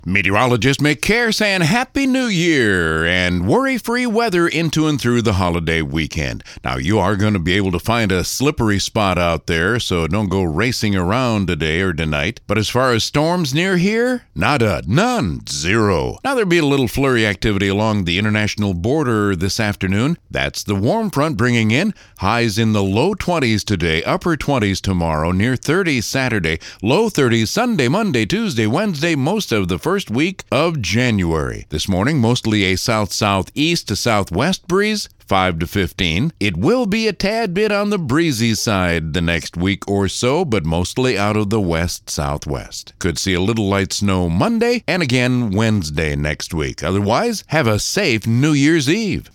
Meteorologist Mick Kerr saying Happy New Year and worry-free weather into and through the holiday weekend. Now, you are going to be able to find a slippery spot out there, so don't go racing around today or tonight. But as far as storms near here, nada, none, zero. Now, there'll be a little flurry activity along the international border this afternoon. That's the warm front bringing in highs in the low 20s today, upper 20s tomorrow, near 30 Saturday, low 30s Sunday, Monday, Tuesday, Wednesday, most of the first week of January. This morning, mostly a south-southeast to southwest breeze, 5 to 15. It will be a tad bit on the breezy side the next week or so, but mostly out of the west-southwest. Could see a little light snow Monday and again Wednesday next week. Otherwise, have a safe New Year's Eve.